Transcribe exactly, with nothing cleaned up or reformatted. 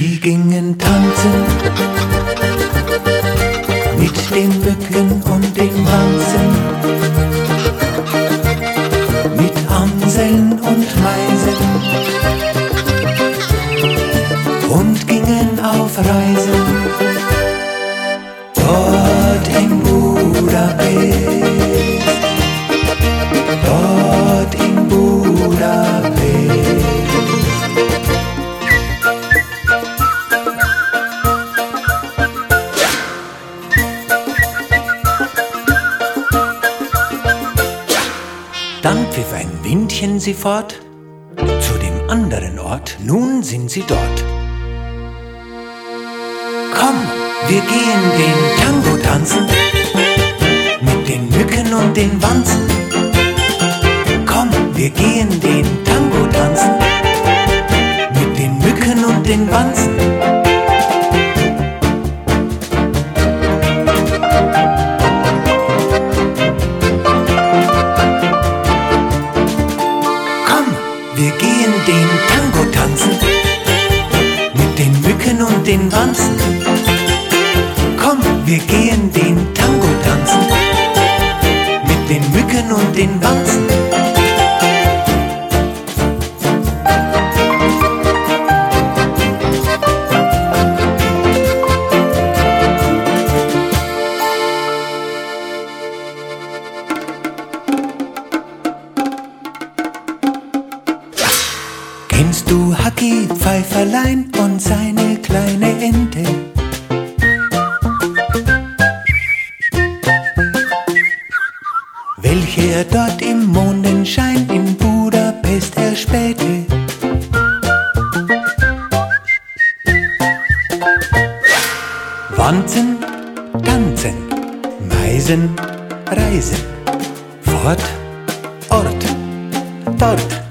Sie gingen tanzen mit den Mücken und den Wanzen, mit Amseln und Meisen und gingen auf Reisen. Dort in Budapest, dort in Budapest. Dann pfiff ein Windchen sie fort zu dem anderen Ort, nun sind sie dort. Komm, wir gehen den Tango tanzen, mit den Mücken und den Wanzen. Komm, wir gehen den Tango tanzen, mit den Mücken und den Wanzen. Wir gehen den Tango tanzen, mit den Mücken und den Wanzen. Komm, wir gehen den Tango tanzen, mit den Mücken und den Wanzen. Kennst du Hacki Pfeiferlein und seine kleine Ente? Welche er dort im Mondenschein in Budapest erspähte. Wanzen, tanzen, Meisen, reisen, fort, Ort, dort.